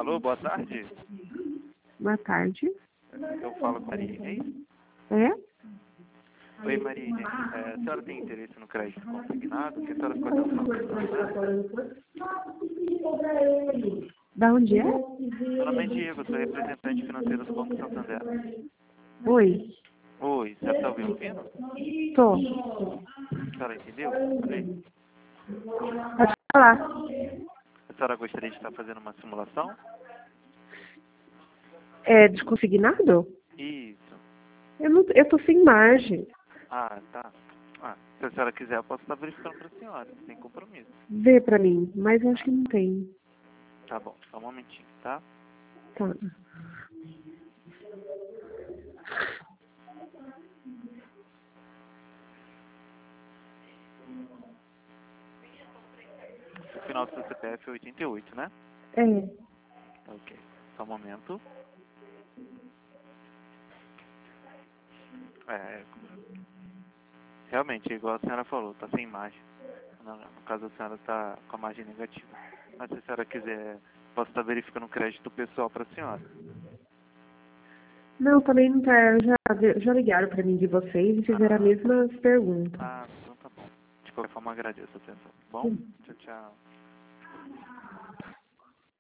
Alô, boa tarde. Boa tarde. Eu falo com a Marine. É? Oi, Marine. A senhora tem interesse no crédito consignado? Que a senhora ficou até o final da semana? Da onde é? Meu nome é Diego, sou representante financeiro do Banco Santander. Oi. Oi, você está me ouvindo? Tô. A senhora entendeu? Falei. Pode falar. A senhora gostaria de estar fazendo uma simulação? É de consignado? Isso. Eu tô sem margem. Ah, tá. Se a senhora quiser, eu posso estar verificando para a senhora, sem compromisso. Vê pra mim, mas eu acho que não tem. Tá bom, só um momentinho, tá? Tá. O final do seu CPF é 88, né? É. Ok, só um momento. Realmente, igual a senhora falou, tá sem margem. No caso, a senhora tá com a margem negativa. Mas se a senhora quiser, posso estar verificando o crédito pessoal para a senhora. Não, também não tá. Já ligaram pra mim de vocês e fizeram a mesma pergunta. Então tá bom. De qualquer forma, agradeço a atenção. Bom, tchau, tchau.